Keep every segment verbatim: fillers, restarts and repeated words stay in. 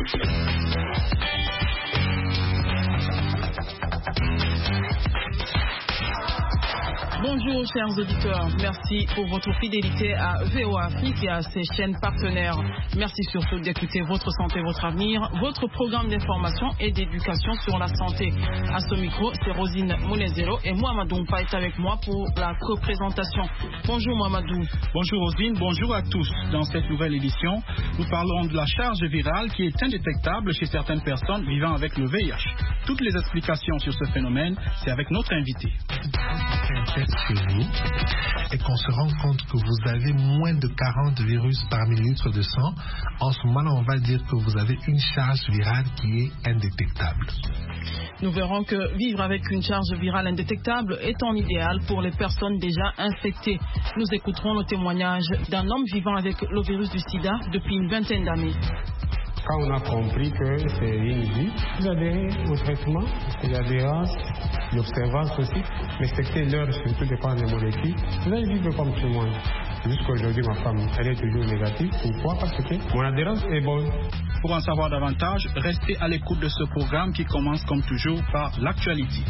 Bonjour chers auditeurs, merci pour votre fidélité à V O A Afrique et à ses chaînes partenaires. Merci surtout d'écouter Votre Santé, Votre Avenir, votre programme d'information et d'éducation sur la santé. À ce micro, c'est Rosine Moulezero et Mohamedou Mpa est avec moi pour la représentation. Bonjour Mohamedou. Bonjour Rosine, bonjour à tous. Dans cette nouvelle édition, nous parlons de la charge virale qui est indétectable chez certaines personnes vivant avec le V I H. Toutes les explications sur ce phénomène, c'est avec notre invité. Un test chez vous et qu'on se rend compte que vous avez moins de quarante virus par millilitre de sang, en ce moment-là, on va dire que vous avez une charge virale qui est indétectable. Nous verrons que vivre avec une charge virale indétectable est en idéal pour les personnes déjà infectées. Nous écouterons le témoignage d'un homme vivant avec le virus du sida depuis une vingtaine d'années. Quand on a compris que c'est une vie, vous adhérez au traitement, il y a des races, l'observance aussi, respecter l'heure surtout dépend des molécules. Vous allez vivre comme tout le monde. Jusqu'à aujourd'hui, ma femme, elle est toujours négative. Pourquoi? Parce que mon adhérence est bonne. Pour en savoir davantage, restez à l'écoute de ce programme qui commence comme toujours par l'actualité.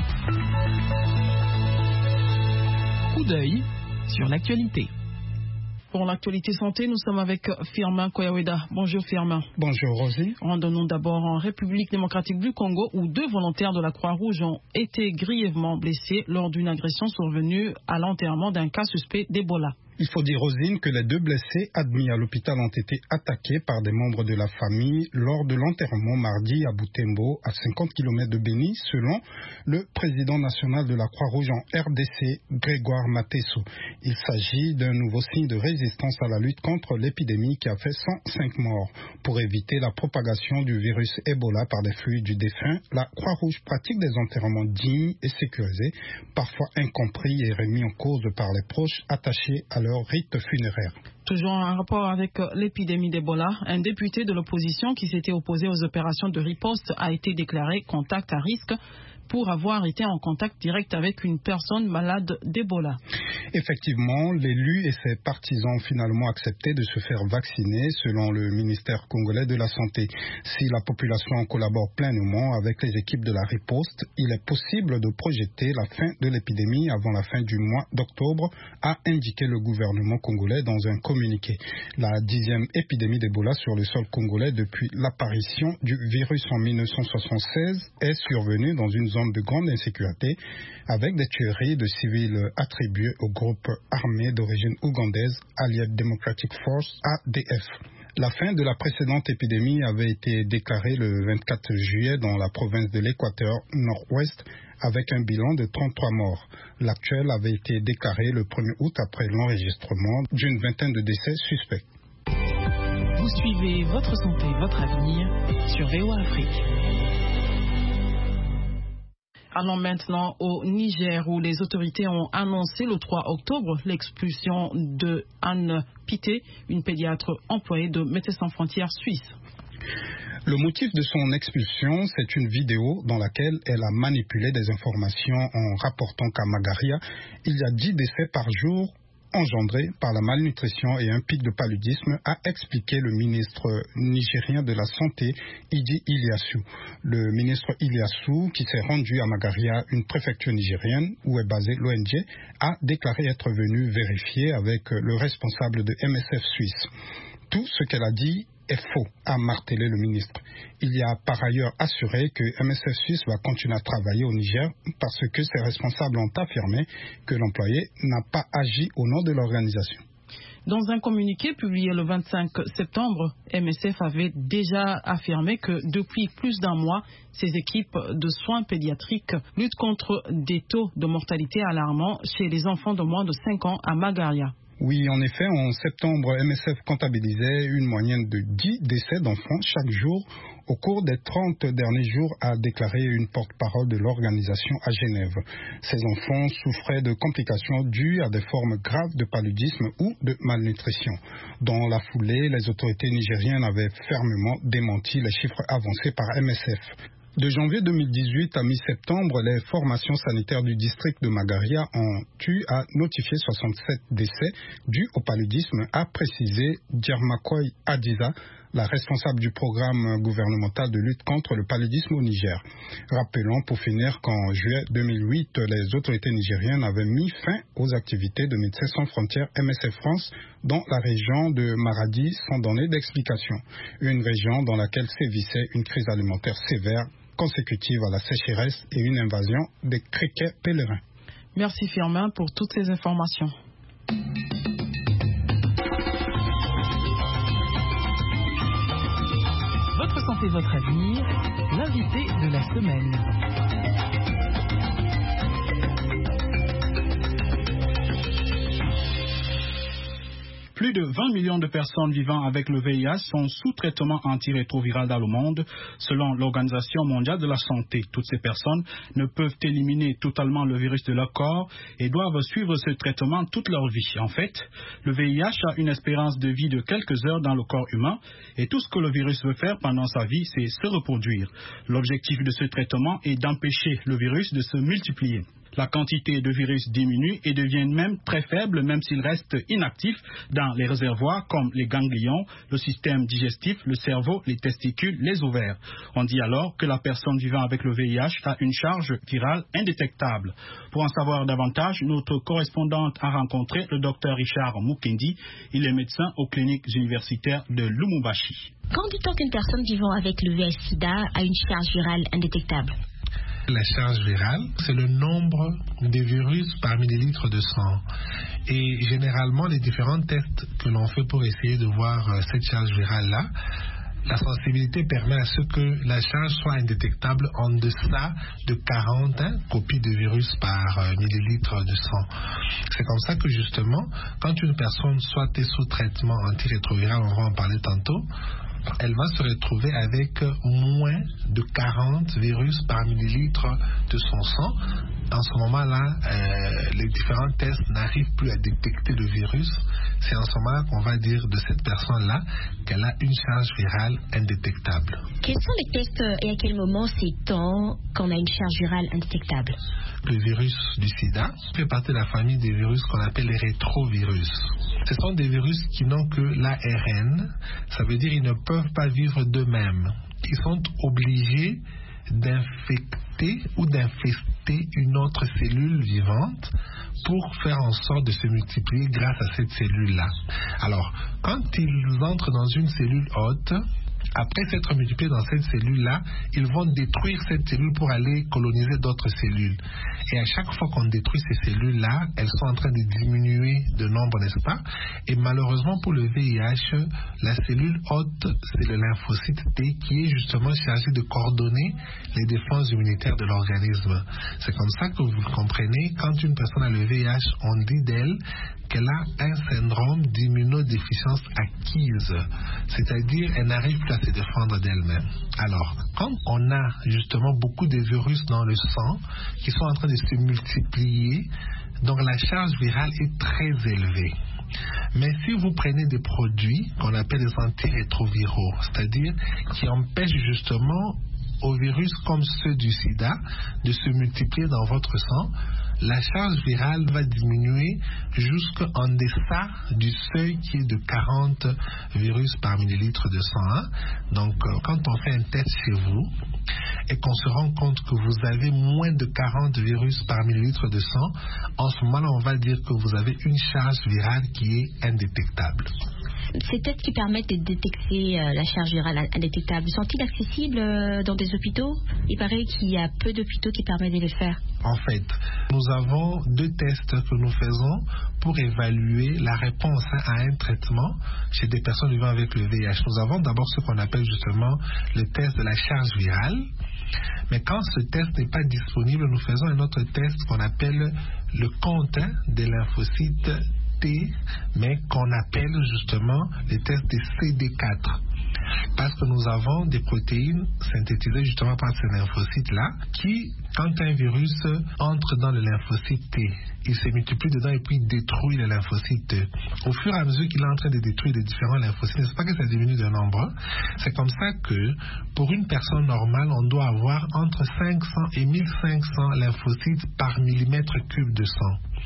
Coup d'œil sur l'actualité. Pour l'actualité santé, nous sommes avec Firmin Koyaweda. Bonjour Firmin. Bonjour Rosie. Rendons-nous d'abord en République démocratique du Congo où deux volontaires de la Croix-Rouge ont été grièvement blessés lors d'une agression survenue à l'enterrement d'un cas suspect d'Ebola. Il faut dire, Rosine, que les deux blessés admis à l'hôpital ont été attaqués par des membres de la famille lors de l'enterrement mardi à Butembo, à cinquante kilomètres de Béni, selon le président national de la Croix-Rouge en R D C, Grégoire Matesso. Il s'agit d'un nouveau signe de résistance à la lutte contre l'épidémie qui a fait cent cinq morts. Pour éviter la propagation du virus Ebola par des fluides du défunt, la Croix-Rouge pratique des enterrements dignes et sécurisés, parfois incompris et remis en cause par les proches attachés à leur rite funéraire. Toujours en rapport avec l'épidémie d'Ebola, un député de l'opposition qui s'était opposé aux opérations de riposte a été déclaré contact à risque pour avoir été en contact direct avec une personne malade d'Ebola. Effectivement, l'élu et ses partisans ont finalement accepté de se faire vacciner selon le ministère congolais de la Santé. Si la population collabore pleinement avec les équipes de la riposte, il est possible de projeter la fin de l'épidémie avant la fin du mois d'octobre, a indiqué le gouvernement congolais dans un communiqué. La dixième épidémie d'Ebola sur le sol congolais depuis l'apparition du virus en mille neuf cent soixante-seize est survenue dans une zone de grande insécurité avec des tueries de civils attribuées au groupe armé d'origine ougandaise Allied Democratic Force A D F. La fin de la précédente épidémie avait été déclarée le vingt-quatre juillet dans la province de l'Équateur nord-ouest avec un bilan de trente-trois morts. L'actuelle avait été déclarée le premier août après l'enregistrement d'une vingtaine de décès suspects. Vous suivez Votre Santé, Votre Avenir sur V O A Afrique. Allons maintenant au Niger où les autorités ont annoncé le trois octobre l'expulsion de Anne Pité, une pédiatre employée de Médecins sans frontières suisse. Le motif de son expulsion, c'est une vidéo dans laquelle elle a manipulé des informations en rapportant qu'à Magaria, il y a dix décès par jour engendré par la malnutrition et un pic de paludisme, a expliqué le ministre nigérien de la Santé, Idi Iliassou. Le ministre Iliassou, qui s'est rendu à Magaria, une préfecture nigérienne où est basée l'O N G, a déclaré être venu vérifier avec le responsable de M S F Suisse. Tout ce qu'elle a dit est faux, a martelé le ministre. Il y a par ailleurs assuré que M S F Suisse va continuer à travailler au Niger parce que ses responsables ont affirmé que l'employé n'a pas agi au nom de l'organisation. Dans un communiqué publié le vingt-cinq septembre, M S F avait déjà affirmé que depuis plus d'un mois, ses équipes de soins pédiatriques luttent contre des taux de mortalité alarmants chez les enfants de moins de cinq ans à Magaria. Oui, en effet, en septembre, M S F comptabilisait une moyenne de dix décès d'enfants chaque jour au cours des trente derniers jours, a déclaré une porte-parole de l'organisation à Genève. Ces enfants souffraient de complications dues à des formes graves de paludisme ou de malnutrition. Dans la foulée, les autorités nigériennes avaient fermement démenti les chiffres avancés par M S F. De janvier deux mille dix-huit à mi-septembre, les formations sanitaires du district de Magaria ont eu à notifier soixante-sept décès dus au paludisme, a précisé Djermakoy Adiza, la responsable du programme gouvernemental de lutte contre le paludisme au Niger. Rappelons pour finir qu'en juillet deux mille huit, les autorités nigériennes avaient mis fin aux activités de Médecins sans frontières M S F France dans la région de Maradi sans donner d'explication. Une région dans laquelle sévissait une crise alimentaire sévère consécutive à la sécheresse et une invasion des criquets pèlerins. Merci Firmin pour toutes ces informations. Votre santé, votre avenir, l'invité de la semaine. Plus de vingt millions de personnes vivant avec le V I H sont sous traitement antirétroviral dans le monde, selon l'Organisation mondiale de la santé. Toutes ces personnes ne peuvent éliminer totalement le virus de leur corps et doivent suivre ce traitement toute leur vie. En fait, le V I H a une espérance de vie de quelques heures dans le corps humain et tout ce que le virus veut faire pendant sa vie, c'est se reproduire. L'objectif de ce traitement est d'empêcher le virus de se multiplier. La quantité de virus diminue et devient même très faible, même s'il reste inactif dans les réservoirs comme les ganglions, le système digestif, le cerveau, les testicules, les ovaires. On dit alors que la personne vivant avec le V I H a une charge virale indétectable. Pour en savoir davantage, notre correspondante a rencontré le docteur Richard Mukendi. Il est médecin aux cliniques universitaires de Lubumbashi. Quand dit-on qu'une personne vivant avec le V I H-Sida a une charge virale indétectable? La charge virale, c'est le nombre de virus par millilitre de sang. Et généralement, les différents tests que l'on fait pour essayer de voir euh, cette charge virale-là, la sensibilité permet à ce que la charge soit indétectable en deçà de quarante hein, copies de virus par euh, millilitre de sang. C'est comme ça que justement, quand une personne soit sous traitement antirétroviral, on va en parler tantôt, elle va se retrouver avec moins de quarante virus par millilitre de son sang. En ce moment-là, euh, les différents tests n'arrivent plus à détecter le virus. C'est en ce moment-là qu'on va dire de cette personne-là qu'elle a une charge virale indétectable. Quels sont les tests et à quel moment sait-on qu'on a une charge virale indétectable? Le virus du sida fait partie de la famille des virus qu'on appelle les rétrovirus. Ce sont des virus qui n'ont que l'A R N. Ça veut dire qu'ils ne peuvent pas vivre d'eux-mêmes. Ils sont obligés d'infecter ou d'infester une autre cellule vivante pour faire en sorte de se multiplier grâce à cette cellule-là. Alors, quand ils entrent dans une cellule hôte, après s'être multipliés dans cette cellule-là, ils vont détruire cette cellule pour aller coloniser d'autres cellules. Et à chaque fois qu'on détruit ces cellules-là, elles sont en train de diminuer de nombre, n'est-ce pas? Et malheureusement pour le V I H, la cellule hôte, c'est le lymphocyte T qui est justement chargé de coordonner les défenses immunitaires de l'organisme. C'est comme ça que vous comprenez, quand une personne a le V I H, on dit d'elle qu'elle a un syndrome d'immunodéficience acquise, c'est-à-dire elle n'arrive plus à se défendre d'elle-même. Alors, quand on a justement beaucoup de virus dans le sang qui sont en train de se multiplier, donc la charge virale est très élevée. Mais si vous prenez des produits qu'on appelle des antirétroviraux, c'est-à-dire qui empêchent justement aux virus comme ceux du sida de se multiplier dans votre sang, la charge virale va diminuer jusqu'en deçà du seuil qui est de quarante virus par millilitre de sang. Donc, quand on fait un test chez vous et qu'on se rend compte que vous avez moins de quarante virus par millilitre de sang, en ce moment-là, on va dire que vous avez une charge virale qui est indétectable. Ces tests qui permettent de détecter euh, la charge virale indétectable, sont-ils accessibles euh, dans des hôpitaux? Il paraît qu'il y a peu d'hôpitaux qui permettent de les faire. En fait, nous avons deux tests que nous faisons pour évaluer la réponse hein, à un traitement chez des personnes vivant avec le V I H. Nous avons d'abord ce qu'on appelle justement le test de la charge virale. Mais quand ce test n'est pas disponible, nous faisons un autre test qu'on appelle le compte hein, des lymphocytes T, mais qu'on appelle justement les tests des C D quatre. Parce que nous avons des protéines synthétisées justement par ces lymphocytes-là qui, quand un virus entre dans le lymphocyte T, il se multiplie dedans et puis il détruit le lymphocyte T. Au fur et à mesure qu'il est en train de détruire les différents lymphocytes, c'est pas que ça diminue de nombre. C'est comme ça que pour une personne normale, on doit avoir entre cinq cents et mille cinq cents lymphocytes par millimètre cube de sang.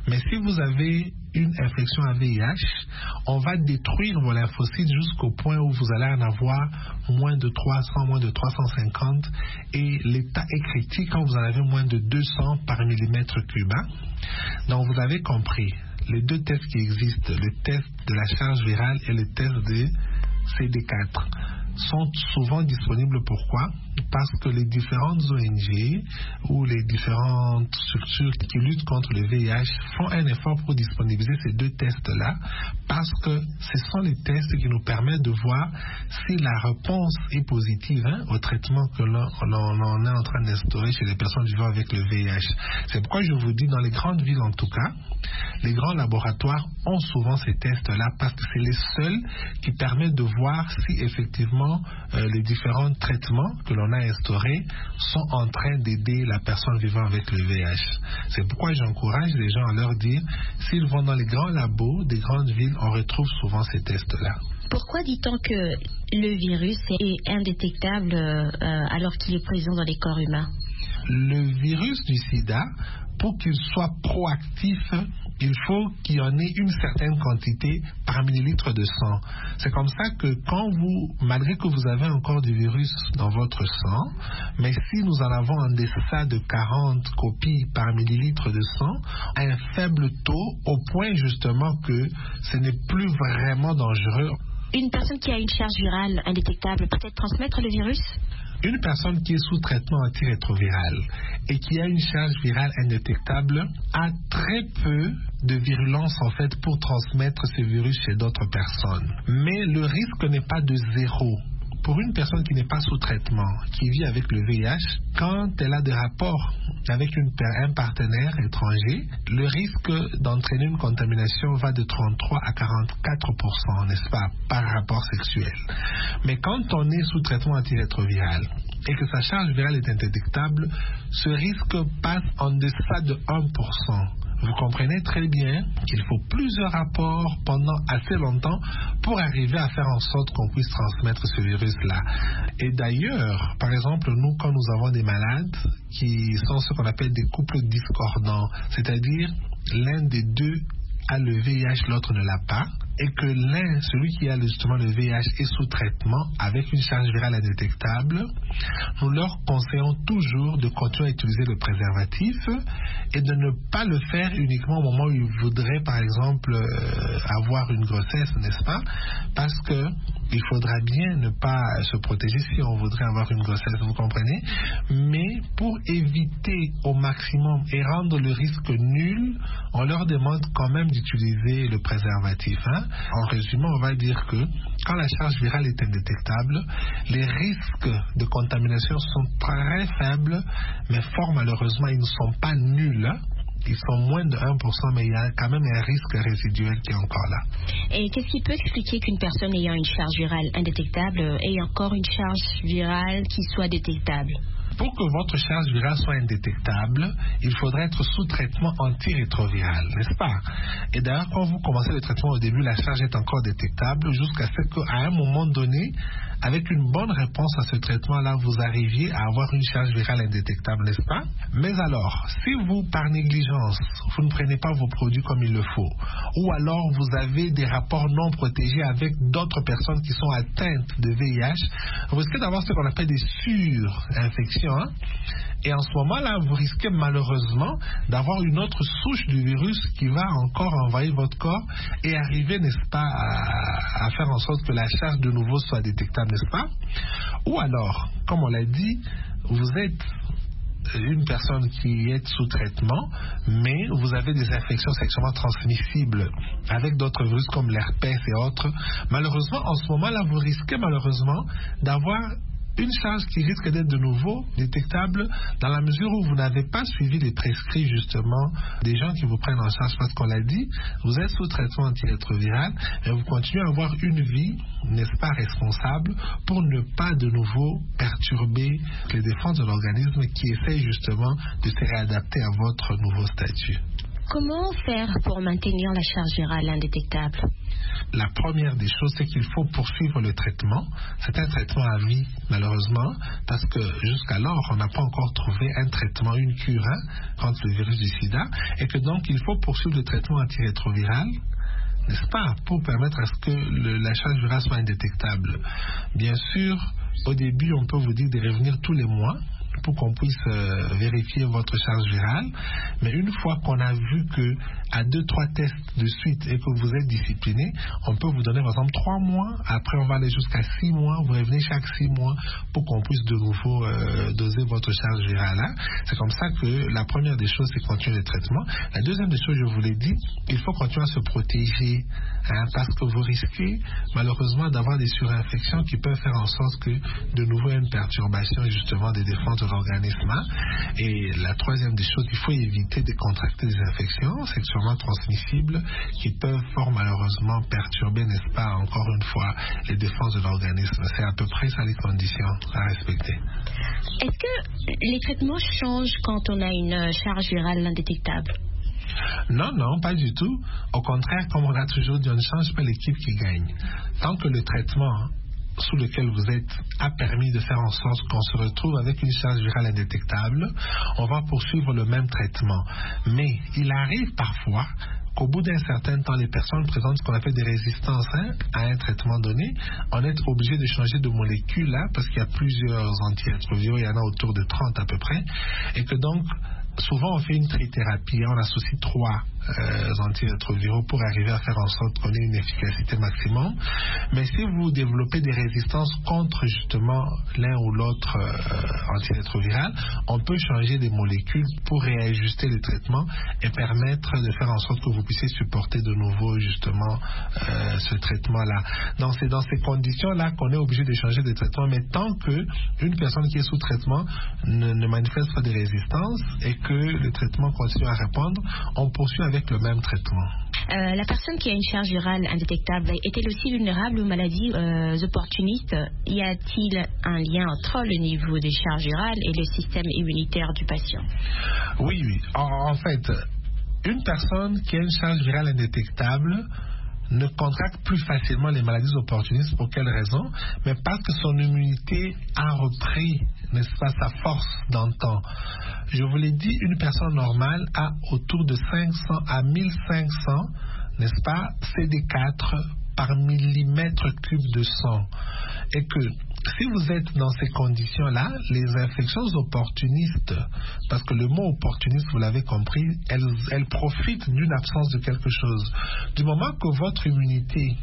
Mais si vous avez une infection à V I H, on va détruire vos lymphocytes jusqu'au point où vous allez en avoir moins de trois cents, moins de trois cent cinquante, et l'état est critique quand vous en avez moins de deux cents par millimètre cube. Donc vous avez compris, les deux tests qui existent, le test de la charge virale et le test de C D quatre, sont souvent disponibles. Pourquoi? Parce que les différentes O N G ou les différentes structures qui luttent contre le V I H font un effort pour disponibiliser ces deux tests-là, parce que ce sont les tests qui nous permettent de voir si la réponse est positive hein, au traitement que l'on, l'on, l'on est en train d'instaurer chez les personnes vivant avec le V I H. C'est pourquoi je vous dis, dans les grandes villes en tout cas, les grands laboratoires ont souvent ces tests-là, parce que c'est les seuls qui permettent de voir si effectivement euh, les différents traitements que l'on a instaurés sont en train d'aider la personne vivant avec le V I H. C'est pourquoi j'encourage les gens à leur dire, s'ils vont dans les grands labos des grandes villes, on retrouve souvent ces tests-là. Pourquoi dit-on que le virus est indétectable euh, alors qu'il est présent dans les corps humains? Le virus du sida, pour qu'il soit proactif, il faut qu'il y en ait une certaine quantité par millilitre de sang. C'est comme ça que quand vous, malgré que vous avez encore du virus dans votre sang, mais si nous en avons en deçà de quarante copies par millilitre de sang, un faible taux, au point justement que ce n'est plus vraiment dangereux. Une personne qui a une charge virale indétectable peut-elle transmettre le virus? Une personne qui est sous traitement antirétroviral et qui a une charge virale indétectable a très peu de virulence en fait pour transmettre ce virus chez d'autres personnes. Mais le risque n'est pas de zéro. Pour une personne qui n'est pas sous traitement, qui vit avec le V I H, quand elle a des rapports avec une, un partenaire étranger, le risque d'entraîner une contamination va de trente-trois à quarante-quatre pour cent, n'est-ce pas, par rapport sexuel. Mais quand on est sous traitement antirétroviral et que sa charge virale est indétectable, ce risque passe en deçà de un pour cent. Vous comprenez très bien qu'il faut plusieurs rapports pendant assez longtemps pour arriver à faire en sorte qu'on puisse transmettre ce virus-là. Et d'ailleurs, par exemple, nous, quand nous avons des malades qui sont ce qu'on appelle des couples discordants, c'est-à-dire l'un des deux a le V I H, l'autre ne l'a pas, et que l'un, celui qui a justement le V I H, est sous traitement avec une charge virale indétectable, nous leur conseillons toujours de continuer à utiliser le préservatif et de ne pas le faire uniquement au moment où ils voudraient, par exemple, euh, avoir une grossesse, n'est-ce pas? Parce que il faudra bien ne pas se protéger si on voudrait avoir une grossesse, vous comprenez? Mais pour éviter au maximum et rendre le risque nul, on leur demande quand même d'utiliser le préservatif. Hein? En résumé, on va dire que quand la charge virale est indétectable, les risques de contamination sont très faibles, mais fort malheureusement, ils ne sont pas nuls. Hein? Ils sont moins de un pour cent, mais il y a quand même un risque résiduel qui est encore là. Et qu'est-ce qui peut expliquer qu'une personne ayant une charge virale indétectable ait encore une charge virale qui soit détectable? Pour que votre charge virale soit indétectable, il faudrait être sous traitement antirétroviral, n'est-ce pas? Et d'ailleurs, quand vous commencez le traitement au début, la charge est encore détectable jusqu'à ce qu'à un moment donné, avec une bonne réponse à ce traitement-là, vous arriviez à avoir une charge virale indétectable, n'est-ce pas? Mais alors, si vous, par négligence, vous ne prenez pas vos produits comme il le faut, ou alors vous avez des rapports non protégés avec d'autres personnes qui sont atteintes de V I H, vous risquez d'avoir ce qu'on appelle des surinfections. Hein? Et en ce moment-là, vous risquez malheureusement d'avoir une autre souche du virus qui va encore envahir votre corps et arriver, n'est-ce pas, à, à faire en sorte que la charge de nouveau soit détectable, n'est-ce pas? Ou alors, comme on l'a dit, vous êtes une personne qui est sous traitement, mais vous avez des infections sexuellement transmissibles avec d'autres virus comme l'herpès et autres. Malheureusement, en ce moment-là, vous risquez malheureusement d'avoir une charge qui risque d'être de nouveau détectable dans la mesure où vous n'avez pas suivi les prescrits justement des gens qui vous prennent en charge, parce qu'on l'a dit, vous êtes sous traitement antirétroviral et vous continuez à avoir une vie, n'est-ce pas, responsable pour ne pas de nouveau perturber les défenses de l'organisme qui essaye justement de se réadapter à votre nouveau statut. comment faire pour maintenir la charge virale indétectable? La première des choses, c'est qu'il faut poursuivre le traitement. C'est un traitement à vie, malheureusement, parce que jusqu'alors, on n'a pas encore trouvé un traitement, une cure hein, contre le virus du sida, et que donc il faut poursuivre le traitement antirétroviral, n'est-ce pas, pour permettre à ce que le, la charge virale soit indétectable. Bien sûr, au début, on peut vous dire de revenir tous les mois pour qu'on puisse euh, vérifier votre charge virale, mais une fois qu'on a vu que à deux, trois tests de suite et que vous êtes discipliné, on peut vous donner par exemple trois mois, après on va aller jusqu'à six mois, vous revenez chaque six mois pour qu'on puisse de nouveau euh, doser votre charge virale. Hein. C'est comme ça que la première des choses, c'est continuer le traitement. La deuxième des choses, je vous l'ai dit, il faut continuer à se protéger, hein, parce que vous risquez malheureusement d'avoir des surinfections qui peuvent faire en sorte que de nouveau il y a une perturbation justement des défenses de l'organisme. Et la troisième des choses, il faut éviter de contracter des infections sexuellement transmissibles qui peuvent fort malheureusement perturber, n'est-ce pas, encore une fois, les défenses de l'organisme. C'est à peu près ça les conditions à respecter. Est-ce que les traitements changent quand on a une charge virale indétectable? Non, non, pas du tout. Au contraire, comme on a toujours dit, on ne change pas l'équipe qui gagne. Tant que le traitement sous lequel vous êtes a permis de faire en sorte qu'on se retrouve avec une charge virale indétectable, on va poursuivre le même traitement. Mais il arrive parfois qu'au bout d'un certain temps, les personnes présentent ce qu'on appelle des résistances hein, à un traitement donné. On est obligé de changer de molécule là, parce qu'il y a plusieurs antirétroviraux, il y en a autour de trente à peu près, et que donc souvent on fait une trithérapie, on associe trois euh, antirétroviraux pour arriver à faire en sorte qu'on ait une efficacité maximum. Mais si vous développez des résistances contre justement l'un ou l'autre euh, antirétroviral, on peut changer des molécules pour réajuster le traitement et permettre de faire en sorte que vous puissiez supporter de nouveau justement euh, ce traitement-là. Donc c'est dans ces conditions-là qu'on est obligé de changer de traitement, mais tant que une personne qui est sous traitement ne, ne manifeste pas de résistance et que le traitement continue à répondre, on poursuit avec le même traitement. Euh, la personne qui a une charge virale indétectable est-elle aussi vulnérable aux maladies euh, opportunistes? Y a-t-il un lien entre le niveau des charges virales et le système immunitaire du patient? Oui, oui. En, en fait, une personne qui a une charge virale indétectable ne contracte plus facilement les maladies opportunistes. Pour quelle raison? Mais parce que son immunité a repris, n'est-ce pas, sa force d'antan. Je vous l'ai dit, une personne normale a autour de cinq cents à mille cinq cents, n'est-ce pas, C D quatre par millimètre cube de sang. Et que si vous êtes dans ces conditions-là, les infections opportunistes, parce que le mot opportuniste, vous l'avez compris, elles, elles profitent d'une absence de quelque chose. Du moment que votre immunité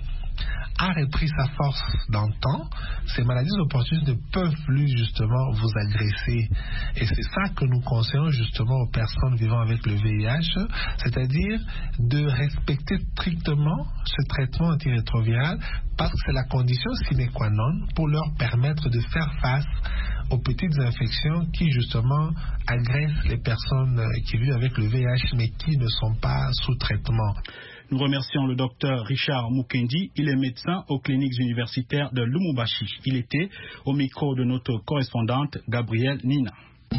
a repris sa force dans le temps, ces maladies opportunistes ne peuvent plus justement vous agresser. Et c'est ça que nous conseillons justement aux personnes vivant avec le V I H, c'est-à-dire de respecter strictement ce traitement antirétroviral, parce que c'est la condition sine qua non pour leur permettre de faire face aux petites infections qui justement agressent les personnes qui vivent avec le V I H mais qui ne sont pas sous traitement. Nous remercions le docteur Richard Mukendi. Il est médecin aux cliniques universitaires de Lubumbashi. Il était au micro de notre correspondante Gabrielle Nina.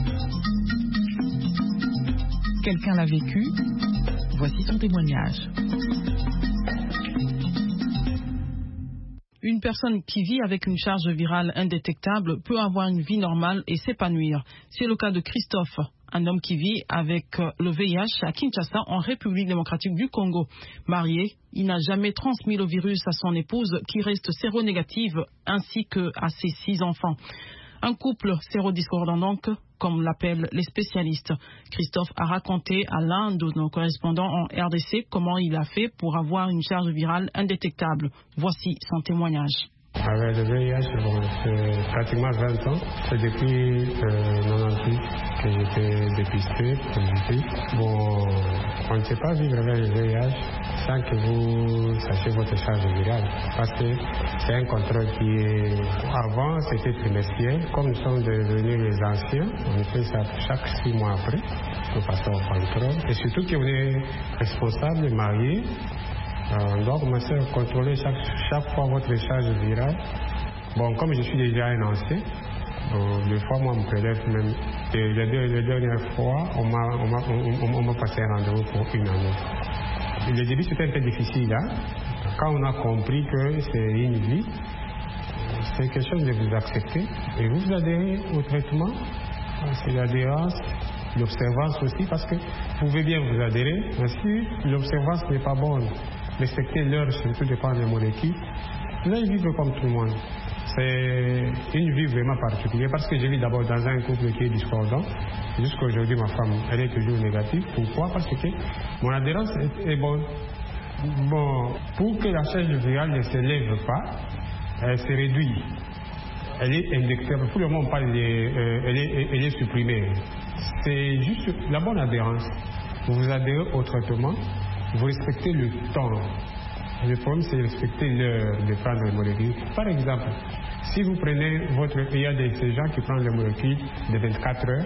Quelqu'un l'a vécu. Voici son témoignage. Une personne qui vit avec une charge virale indétectable peut avoir une vie normale et s'épanouir. C'est le cas de Christophe, un homme qui vit avec le V I H à Kinshasa, en République démocratique du Congo. Marié, il n'a jamais transmis le virus à son épouse qui reste séronégative, ainsi qu'à ses six enfants. Un couple sérodiscordant donc, comme l'appellent les spécialistes. Christophe a raconté à l'un de nos correspondants en R D C comment il a fait pour avoir une charge virale indétectable. Voici son témoignage. Avec le V I H, bon, c'est pratiquement vingt ans. C'est depuis euh, quatre-vingt-dix-huit que j'étais dépisté, positif. Bon, on ne sait pas vivre avec le V I H sans que vous sachiez votre charge virale. Parce que c'est un contrôle qui est... Avant, c'était trimestriel. Comme nous sommes devenus les anciens, on fait ça chaque six mois après. Nous passons au contrôle. Et surtout qu'on est responsable, marié. Euh, donc, ma soeur, contrôler chaque, chaque fois votre charge virale. Bon, comme je suis déjà un ancien, Euh, des fois, moi, mon prélève même. Et les, deux, les dernières fois, on m'a, on m'a, on, on m'a passé un rendez-vous pour une année. Et le début, c'était un peu difficile. Hein? Quand on a compris que c'est une vie, c'est quelque chose de vous accepter. Et vous adhérez au traitement. C'est l'adhérence, l'observance aussi, parce que vous pouvez bien vous adhérer, mais si l'observance n'est pas bonne, respecter l'heure, surtout dépend des molécules, vous allez vivre comme tout le monde. C'est une vie vraiment particulière, parce que je vis d'abord dans un couple qui est discordant. Jusqu'à aujourd'hui, ma femme, elle est toujours négative. Pourquoi? Parce que mon adhérence est, est bonne. Bon, pour que la charge virale ne s'élève pas, elle se réduit. Elle est indexable. Tout le monde parle, de, euh, elle, est, elle est supprimée. C'est juste la bonne adhérence. Vous adhérez au traitement, vous respectez le temps. Le problème, c'est respecter l'heure de prendre les molécules. Par exemple, si vous prenez votre... Il y a des, ces gens qui prennent les molécules de vingt-quatre heures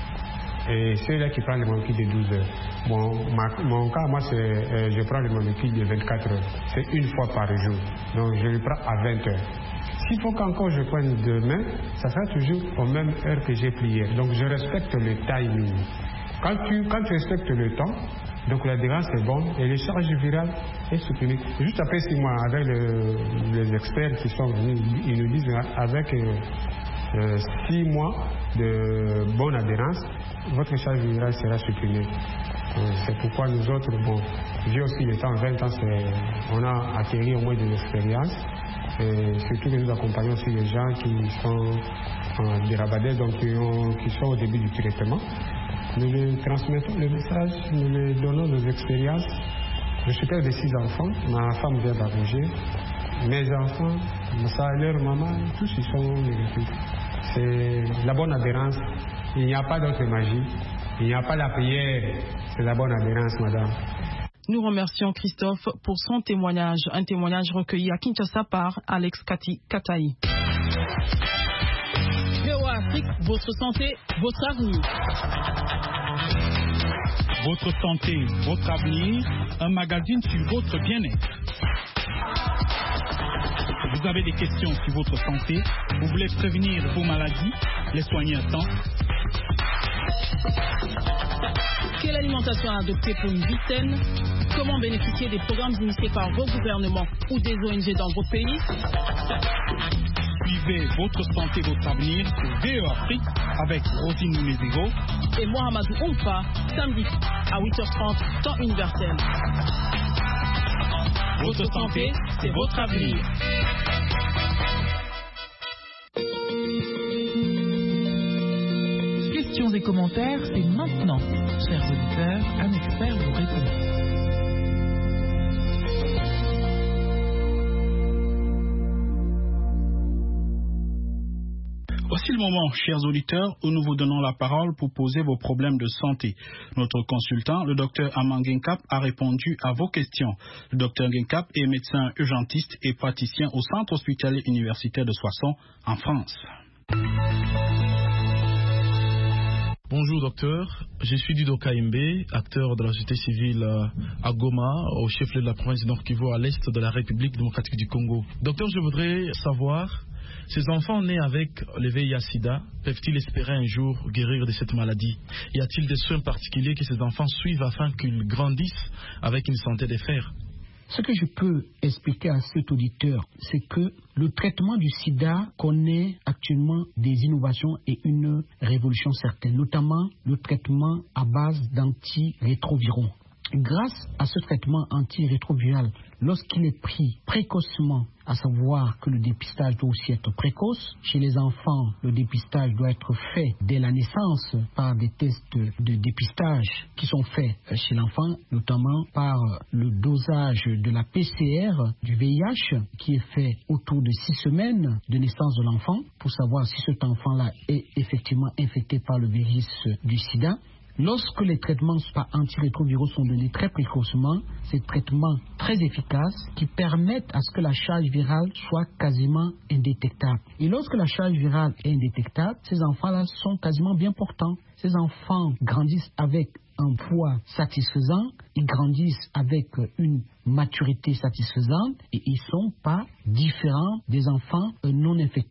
et ceux-là qui prennent les molécules de douze heures. Bon, ma, mon cas, moi, c'est, euh, je prends les molécules de vingt-quatre heures. C'est une fois par jour. Donc, je les prends à vingt heures. S'il faut qu'encore je prenne demain, ça sera toujours aux mêmes heures que j'ai pris hier. Donc, je respecte le timing. Quand tu, quand tu respectes le temps, donc l'adhérence est bonne et les charges virales est supprimée. Juste après six mois, avec le, les experts qui sont venus, ils nous disent avec euh, euh, six mois de bonne adhérence, votre charge virale sera supprimée. Euh, c'est pourquoi nous autres, bon, j'ai aussi le temps, vingt ans, c'est, on a acquis au moins de l'expérience. Et surtout que nous accompagnons aussi les gens qui sont en dérabadés, donc qui, ont, qui sont au début du traitement. Nous leur transmettons le message, nous leur donnons nos expériences. Je suis père de six enfants, ma femme vient d'accoucher. Mes enfants, ça, leur maman, tous ils sont négatifs. C'est la bonne adhérence. Il n'y a pas d'autre magie. Il n'y a pas la prière. C'est la bonne adhérence, madame. Nous remercions Christophe pour son témoignage. Un témoignage recueilli à Kinshasa par Alex Kataï. V O A Afrique, votre santé, votre avenir. Votre santé, votre avenir, un magazine sur votre bien-être. Vous avez des questions sur votre santé, vous voulez prévenir vos maladies, les soigner à temps. Quelle alimentation adopter pour une vie saine? Comment bénéficier des programmes initiés par vos gouvernements ou des O N G dans votre pays? Suivez votre santé, votre avenir sur V O A Afrique avec Rosine Mounezero et Mohamedou Oumfa, samedi à huit heures trente, temps universel. Votre santé, c'est votre avenir. Questions et commentaires, c'est maintenant. Chers auditeurs, un expert vous répond. Voici le moment, chers auditeurs, où nous vous donnons la parole pour poser vos problèmes de santé. Notre consultant, le docteur Aman Genkap, a répondu à vos questions. Le docteur Genkap est médecin urgentiste et praticien au Centre hospitalier universitaire de Soissons, en France. Bonjour docteur, je suis Dido Kaimbe, acteur de la société civile à Goma, au chef-lieu de la province du Nord Kivu, à l'est de la République démocratique du Congo. Docteur, je voudrais savoir, ces enfants nés avec le V I H sida peuvent-ils espérer un jour guérir de cette maladie? Y a-t-il des soins particuliers que ces enfants suivent afin qu'ils grandissent avec une santé de fer? Ce que je peux expliquer à cet auditeur, c'est que le traitement du sida connaît actuellement des innovations et une révolution certaine, notamment le traitement à base d'antirétroviraux. Grâce à ce traitement antirétroviral, lorsqu'il est pris précocement, à savoir que le dépistage doit aussi être précoce, chez les enfants, le dépistage doit être fait dès la naissance par des tests de dépistage qui sont faits chez l'enfant, notamment par le dosage de la P C R du V I H qui est fait autour de six semaines de naissance de l'enfant pour savoir si cet enfant-là est effectivement infecté par le virus du sida. Lorsque les traitements par antirétroviraux sont donnés très précocement, c'est des traitements très efficaces qui permettent à ce que la charge virale soit quasiment indétectable. Et lorsque la charge virale est indétectable, ces enfants-là sont quasiment bien portants. Ces enfants grandissent avec un poids satisfaisant, ils grandissent avec une maturité satisfaisante et ils ne sont pas différents des enfants non infectés.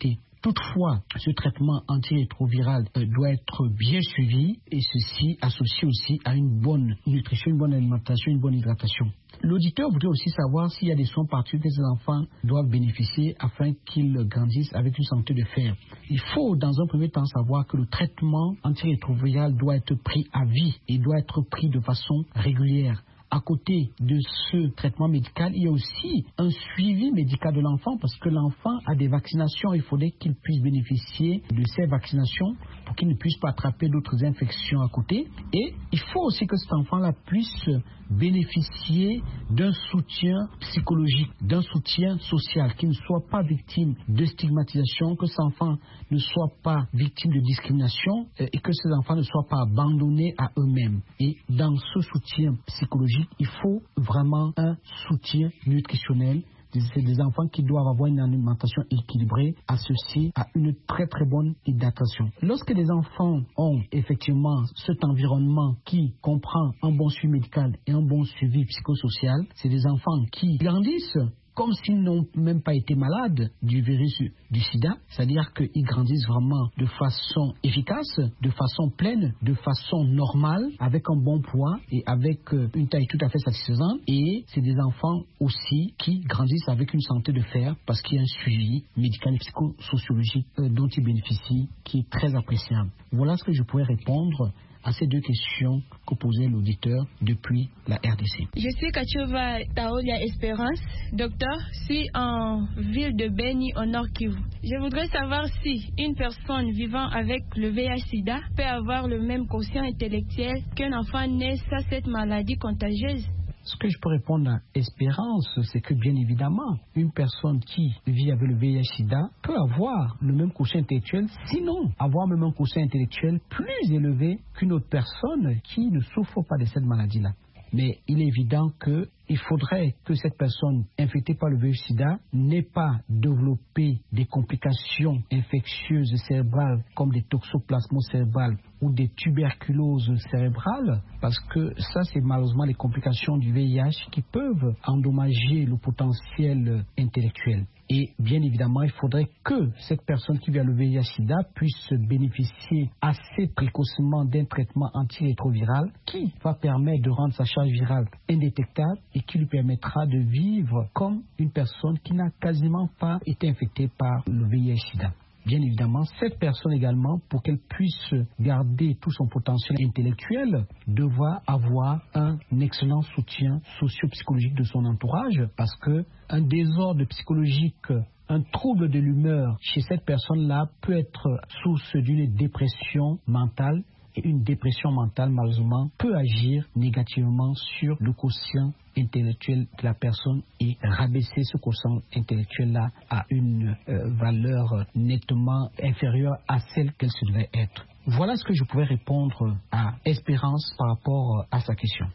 Toutefois, ce traitement antirétroviral euh, doit être bien suivi et ceci associé aussi à une bonne nutrition, une bonne alimentation, une bonne hydratation. L'auditeur voudrait aussi savoir s'il y a des soins particuliers que ces enfants doivent bénéficier afin qu'ils grandissent avec une santé de fer. Il faut dans un premier temps savoir que le traitement antirétroviral doit être pris à vie et doit être pris de façon régulière. À côté de ce traitement médical, il y a aussi un suivi médical de l'enfant parce que l'enfant a des vaccinations. Il faudrait qu'il puisse bénéficier de ces vaccinations pour qu'il ne puisse pas attraper d'autres infections à côté. Et il faut aussi que cet enfant-là puisse bénéficier d'un soutien psychologique, d'un soutien social, qu'il ne soit pas victime de stigmatisation, que cet enfant ne soit pas victime de discrimination et que ces enfants ne soient pas abandonnés à eux-mêmes. Et dans ce soutien psychologique, il faut vraiment un soutien nutritionnel. C'est des enfants qui doivent avoir une alimentation équilibrée associée à une très très bonne hydratation. Lorsque les enfants ont effectivement cet environnement qui comprend un bon suivi médical et un bon suivi psychosocial, c'est des enfants qui grandissent comme s'ils n'ont même pas été malades du virus du sida, c'est-à-dire qu'ils grandissent vraiment de façon efficace, de façon pleine, de façon normale, avec un bon poids et avec une taille tout à fait satisfaisante. Et c'est des enfants aussi qui grandissent avec une santé de fer parce qu'il y a un suivi médical et psychosociologique dont ils bénéficient qui est très appréciable. Voilà ce que je pourrais répondre à ces deux questions que posait l'auditeur depuis la R D C. Je suis Kachova Taolia Espérance, docteur, suis en ville de Beni au Nord Kivu. Je voudrais savoir si une personne vivant avec le V I H sida peut avoir le même quotient intellectuel qu'un enfant né sans cette maladie contagieuse. Ce que je peux répondre à Espérance, c'est que bien évidemment, une personne qui vit avec le V I H sida peut avoir le même quotient intellectuel, sinon avoir même un quotient intellectuel plus élevé qu'une autre personne qui ne souffre pas de cette maladie-là. Mais il est évident qu'il faudrait que cette personne infectée par le V I H sida n'ait pas développé des complications infectieuses cérébrales comme des toxoplasmoses cérébrales ou des tuberculoses cérébrales, parce que ça, c'est malheureusement les complications du V I H qui peuvent endommager le potentiel intellectuel. Et bien évidemment, il faudrait que cette personne qui vit le V I H sida puisse bénéficier assez précocement d'un traitement antirétroviral qui va permettre de rendre sa charge virale indétectable et qui lui permettra de vivre comme une personne qui n'a quasiment pas été infectée par le V I H sida. Bien évidemment, cette personne également, pour qu'elle puisse garder tout son potentiel intellectuel, devra avoir un excellent soutien socio-psychologique de son entourage, parce que un désordre psychologique, un trouble de l'humeur chez cette personne-là peut être source d'une dépression mentale. Et une dépression mentale, malheureusement, peut agir négativement sur le quotient intellectuel de la personne et rabaisser ce quotient intellectuel-là à une euh, valeur nettement inférieure à celle qu'elle se devait être. Voilà ce que je pouvais répondre à Espérance par rapport à sa question.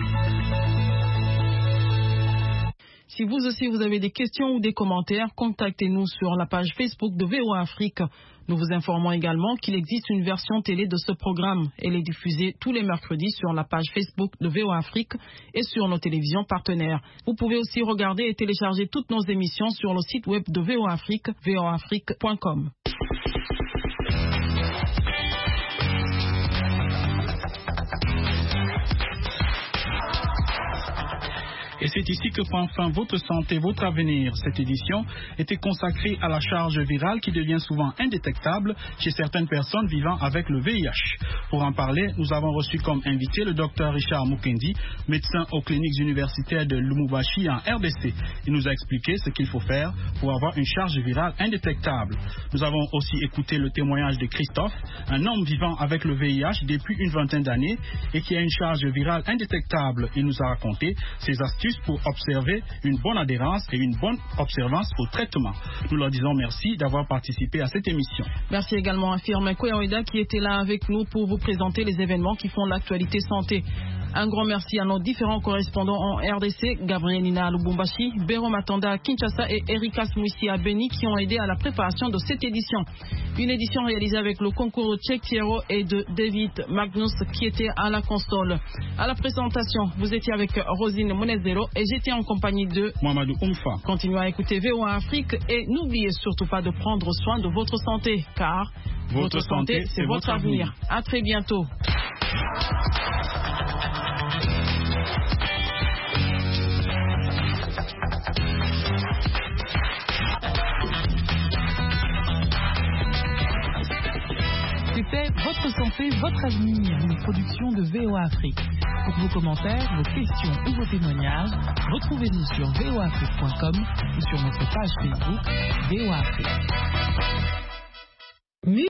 Si vous aussi vous avez des questions ou des commentaires, contactez-nous sur la page Facebook de V O A Afrique. Nous vous informons également qu'il existe une version télé de ce programme. Elle est diffusée tous les mercredis sur la page Facebook de V O A Afrique et sur nos télévisions partenaires. Vous pouvez aussi regarder et télécharger toutes nos émissions sur le site web de V O A Afrique, v o afrique point com. Et c'est ici que prend fin votre santé, votre avenir. Cette édition était consacrée à la charge virale qui devient souvent indétectable chez certaines personnes vivant avec le V I H. Pour en parler, nous avons reçu comme invité le docteur Richard Mukendi, médecin aux cliniques universitaires de Lubumbashi en R D C. Il nous a expliqué ce qu'il faut faire pour avoir une charge virale indétectable. Nous avons aussi écouté le témoignage de Christophe, un homme vivant avec le V I H depuis une vingtaine d'années et qui a une charge virale indétectable. Il nous a raconté ses astuces pour observer une bonne adhérence et une bonne observance au traitement. Nous leur disons merci d'avoir participé à cette émission. Merci également à Firmin Koyaoueda qui était là avec nous pour vous présenter les événements qui font l'actualité santé. Un grand merci à nos différents correspondants en R D C, Gabriel Nina à Lubumbashi, Béro Matanda à Kinshasa et Erika Smoussi à Beni qui ont aidé à la préparation de cette édition. Une édition réalisée avec le concours de Tchèque Thiero et de David Magnus qui était à la console. À la présentation, vous étiez avec Rosine Monezero et j'étais en compagnie de Mamadou Oumfa. Continuez à écouter V O A Afrique et n'oubliez surtout pas de prendre soin de votre santé car votre, votre santé, santé c'est votre avenir. avenir. À très bientôt. C'était Votre santé, votre avenir, une production de V O A Afrique. Pour vos commentaires, vos questions ou vos témoignages, retrouvez-nous sur v o afrique point com ou sur notre page Facebook V O A Afrique.